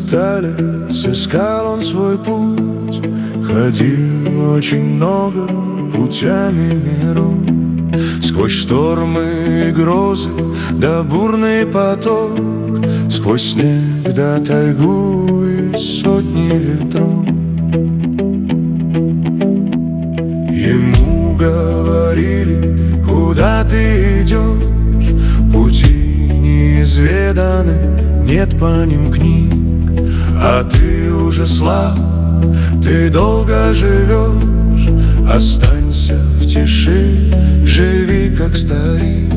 расплутались, искал он свой путь, ходил очень много путями миров. Сквозь штормы и грозы, да бурный поток, сквозь снег, да тайгу и сотни ветров. Ему говорили, куда ты идешь, пути неизведаны, нет по ним книг. А ты уже слаб, ты долго живешь, останься в тиши, живи как старик.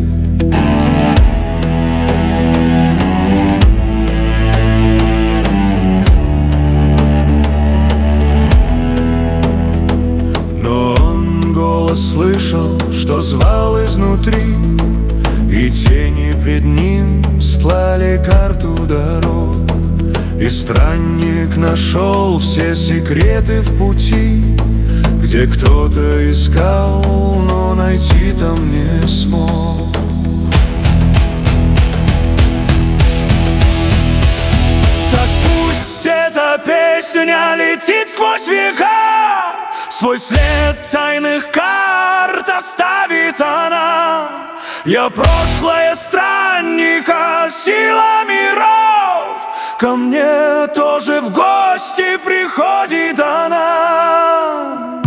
Но он голос слышал, что звал изнутри, и тени пред ним стлали карту дорог. И странник нашел все секреты в пути, где кто-то искал, но найти там не смог. Так пусть эта песня летит сквозь века, свой след тайных карт оставит она. Я прошлое странника, сила миров, ко мне тоже в гости приходит она.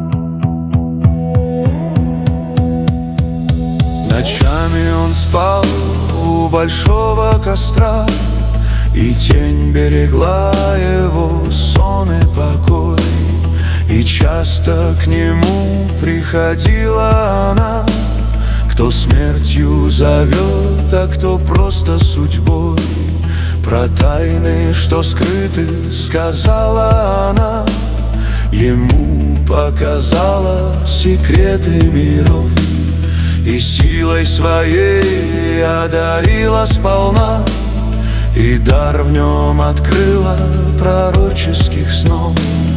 Ночами он спал у большого костра, и тень берегла его сон и покой. И часто к нему приходила она, кто смертью зовет, а кто просто судьбой. Про тайны, что скрыты, сказала она, ему показала секреты миров. И силой своей одарила сполна, и дар в нем открыла пророческих снов.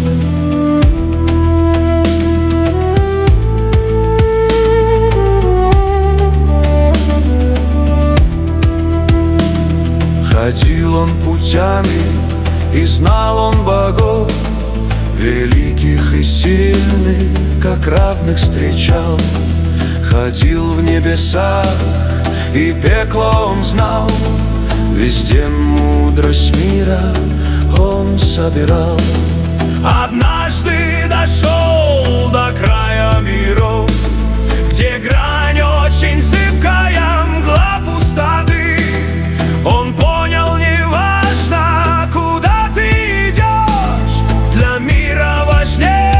Ходил он путями, и знал он богов, великих и сильных, как равных встречал. Ходил в небесах, и пекло он знал, везде мудрость мира он собирал. Однажды дошел до края миров, где грань очень зыбкая, мгла пустоты. Он понял, неважно, куда ты идешь, для мира важнее.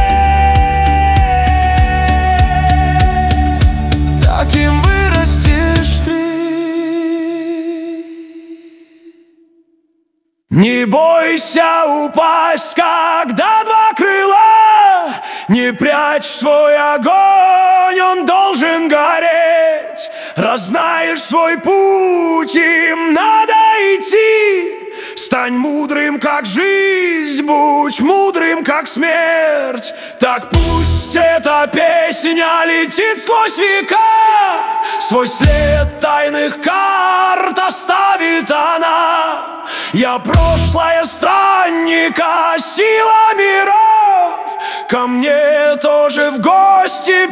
Каким вырастешь ты. Не бойся упасть, когда два крыла, не прячь свой огонь, он должен гореть. Раз знаешь свой путь, им надо идти. Стань мудрым, как жизнь, будь мудрым, как смерть. Так пусть эта песня летит сквозь века, свой след тайных карт оставит она. Я прошлое странника, сила миров, ко мне тоже в гости